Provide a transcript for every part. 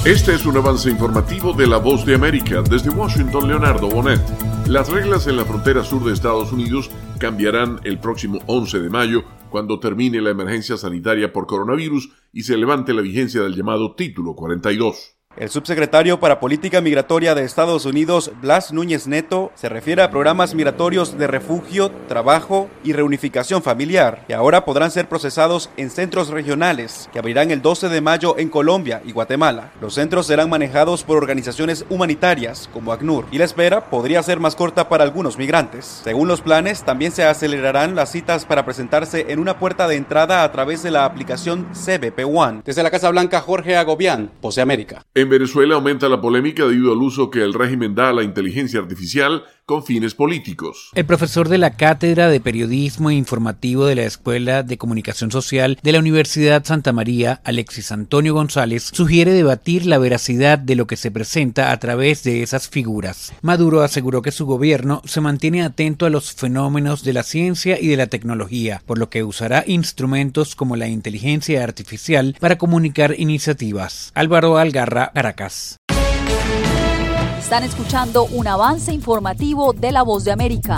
Este es un avance informativo de La Voz de América. Desde Washington, Leonardo Bonet. Las reglas en la frontera sur de Estados Unidos cambiarán el próximo 11 de mayo, cuando termine la emergencia sanitaria por coronavirus y se levante la vigencia del llamado Título 42. El subsecretario para Política Migratoria de Estados Unidos, Blas Núñez Neto, se refiere a programas migratorios de refugio, trabajo y reunificación familiar, que ahora podrán ser procesados en centros regionales, que abrirán el 12 de mayo en Colombia y Guatemala. Los centros serán manejados por organizaciones humanitarias, como ACNUR, y la espera podría ser más corta para algunos migrantes. Según los planes, también se acelerarán las citas para presentarse en una puerta de entrada a través de la aplicación CBP One. Desde la Casa Blanca, Jorge Agobián, Voz de América. En Venezuela aumenta la polémica debido al uso que el régimen da a la inteligencia artificial con fines políticos. El profesor de la Cátedra de Periodismo e Informativo de la Escuela de Comunicación Social de la Universidad Santa María, Alexis Antonio González, sugiere debatir la veracidad de lo que se presenta a través de esas figuras. Maduro aseguró que su gobierno se mantiene atento a los fenómenos de la ciencia y de la tecnología, por lo que usará instrumentos como la inteligencia artificial para comunicar iniciativas. Álvaro Algarra, Caracas. Están escuchando un avance informativo de La Voz de América.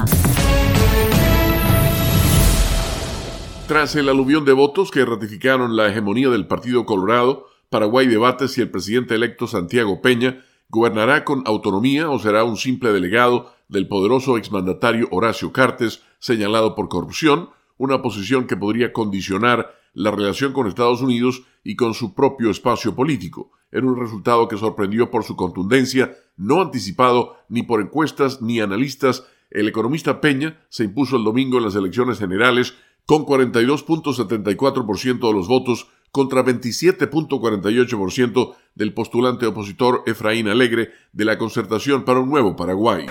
Tras el aluvión de votos que ratificaron la hegemonía del Partido Colorado, Paraguay debate si el presidente electo Santiago Peña gobernará con autonomía o será un simple delegado del poderoso exmandatario Horacio Cartes, señalado por corrupción, una posición que podría condicionar la relación con Estados Unidos y con su propio espacio político, en un resultado que sorprendió por su contundencia, no anticipado ni por encuestas ni analistas. El economista Peña se impuso el domingo en las elecciones generales con 42.74% de los votos contra 27.48% del postulante opositor Efraín Alegre de la Concertación para un Nuevo Paraguay.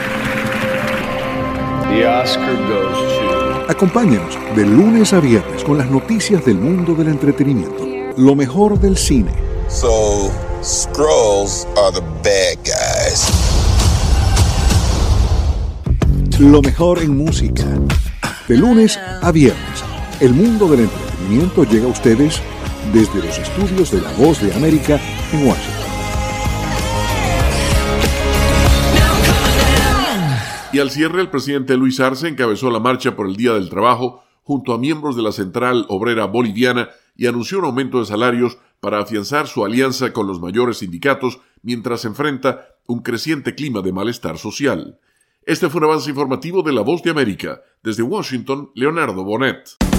The Oscar goes to... Acompáñenos de lunes a viernes con las noticias del mundo del entretenimiento. Lo mejor del cine. So, Skrulls are the bad guys. Lo mejor en música. De lunes a viernes, el mundo del entretenimiento llega a ustedes desde los estudios de La Voz de América en Washington. Y al cierre, el presidente Luis Arce encabezó la marcha por el Día del Trabajo junto a miembros de la Central Obrera Boliviana y anunció un aumento de salarios para afianzar su alianza con los mayores sindicatos mientras enfrenta un creciente clima de malestar social. Este fue un avance informativo de La Voz de América. Desde Washington, Leonardo Bonet.